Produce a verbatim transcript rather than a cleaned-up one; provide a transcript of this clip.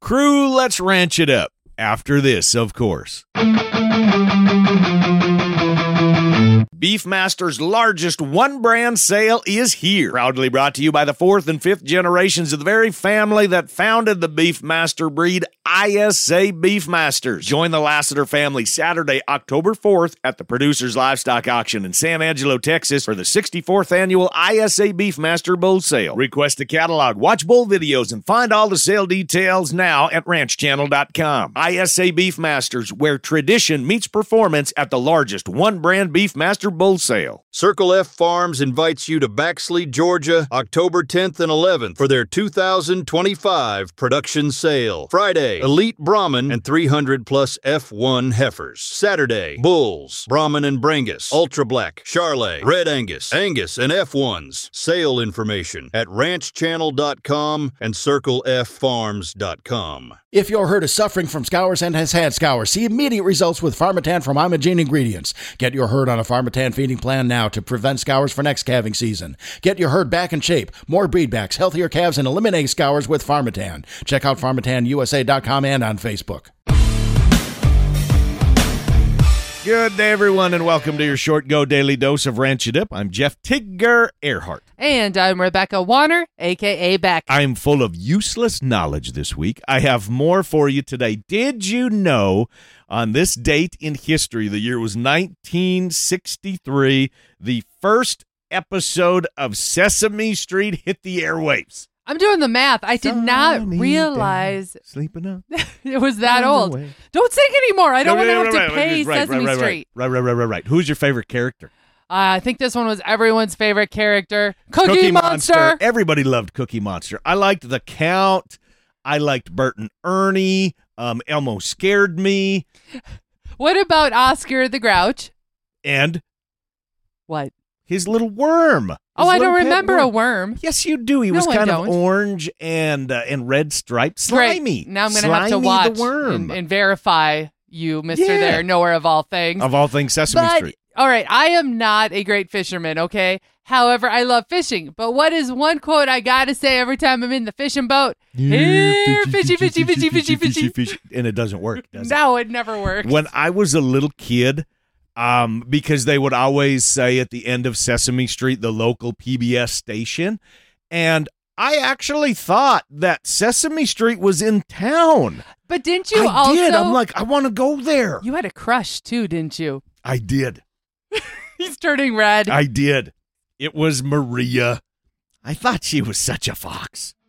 Crew, let's ranch it up. After this, of course. Beefmaster's largest one-brand sale is here. Proudly brought to you by the fourth and fifth generations of the very family that founded the Beefmaster breed, I S A Beefmasters. Join the Lassiter family Saturday, October fourth at the Producers Livestock Auction in San Angelo, Texas for the sixty-fourth annual I S A Beefmaster Bull Sale. Request a catalog, watch bull videos, and find all the sale details now at ranch channel dot com. I S A Beefmasters, where tradition meets performance at the largest one-brand Beefmaster Bull Sale. Circle F Farms invites you to Baxley, Georgia, October tenth and eleventh for their two thousand twenty-five production sale. Friday, Elite Brahman and three hundred plus F one heifers. Saturday, Bulls, Brahman and Brangus, Ultra Black, Charlet, Red Angus, Angus, and F ones. Sale information at ranch channel dot com and circle f farms dot com. If your herd is suffering from scours and has had scours, see immediate results with Pharmatan from Imogene Ingredients. Get your herd on a Pharmatan feeding plan now to prevent scours for next calving season. Get your herd back in shape, more breedbacks, healthier calves, and eliminate scours with Pharmatan. Check out pharmatan u s a dot com and on Facebook. Good day, everyone, and welcome to your Short Go Daily Dose of Ranch It Up. I'm Jeff Tigger Earhart. And I'm Rebecca Warner, a k a. Beck. I'm full of useless knowledge this week. I have more for you today. Did you know on this date in history, the year was nineteen sixty-three, the first episode of Sesame Street hit the airwaves? I'm doing the math. I did not realize sleeping up. it was that old. Away. Don't sing anymore. I don't no, want to no, have right, to pay right, Sesame right, right, Street. Right, right, right, right, right. Who's your favorite character? Uh, I think this one was everyone's favorite character, Cookie, Cookie Monster. Monster. Everybody loved Cookie Monster. I liked the Count. I liked Bert and Ernie. Um, Elmo scared me. What about Oscar the Grouch? And what? His little worm. His oh, I don't pet remember worm. a worm. Yes, you do. He no, was kind I of don't. orange and uh, and red striped. Slimy. Great. Now I'm going to have to Slimy watch the worm. and, and verify you, Mister Yeah. There, knower of all things. Of all things Sesame but, Street. All right, I am not a great fisherman, okay? However, I love fishing. But what is one quote I got to say every time I'm in the fishing boat? Here, fishy, fishy, fishy, fishy, fishy, fishy. And it doesn't work, does it? No, it never works. When I was a little kid, um, because they would always say at the end of Sesame Street, the local P B S station, and I actually thought that Sesame Street was in town. But didn't you I also... did. I'm like, I want to go there. You had a crush, too, didn't you? I did. He's turning red. I did. It was Maria. I thought she was such a fox.